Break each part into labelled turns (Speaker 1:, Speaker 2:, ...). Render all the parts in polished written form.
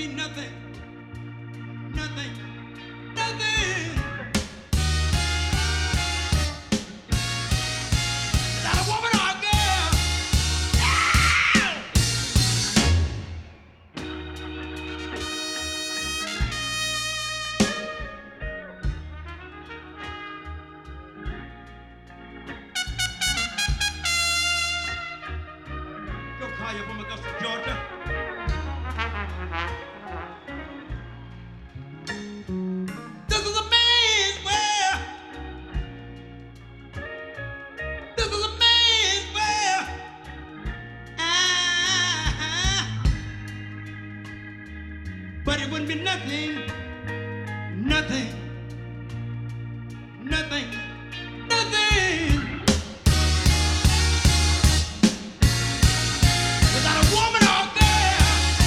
Speaker 1: be nothing, nothing, nothing without a woman or a girl. Joe Collier from Augusta, Georgia. This is a man's world. This is a man's world. But it wouldn't be nothing, nothing, nothing, nothing without a woman or a girl.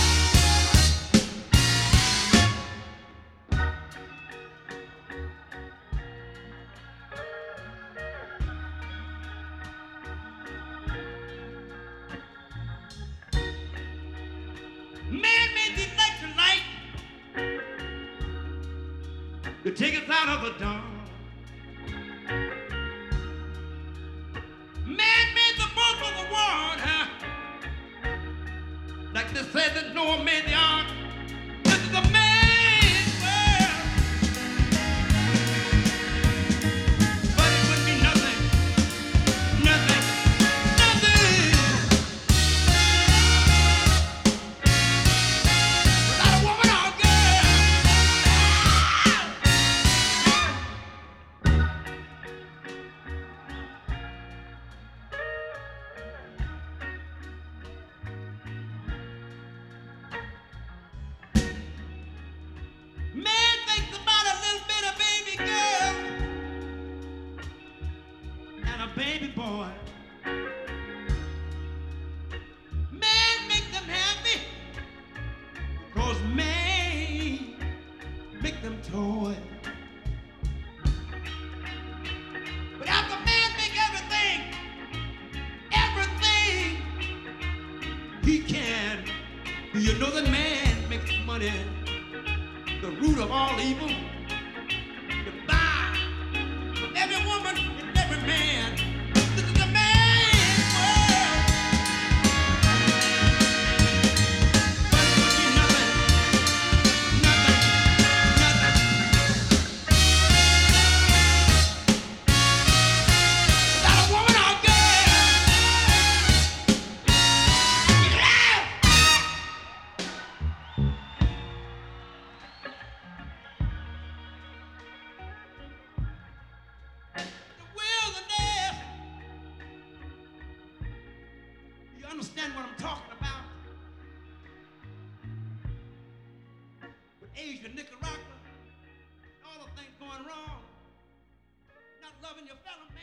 Speaker 1: Man made the electric light to take us out of the dark. Man made the boat for the water, like they said that Noah made the ark. This is a man's world, but it would be nothing, nothing, nothing without a woman or a girl. Man thinks about a little bit of baby girl and a baby boy. Man makes them happy because man make them toy. But after man make everything he can, do you know that man makes money? The root of all evil, to buy from every woman and every man. This is a man's world, but it would be nothing, nothing, nothing without a woman or a girl. Yeah! The wilderness. You understand what I'm talking about? With Asia, Nicaragua, all the things going wrong, not loving your fellow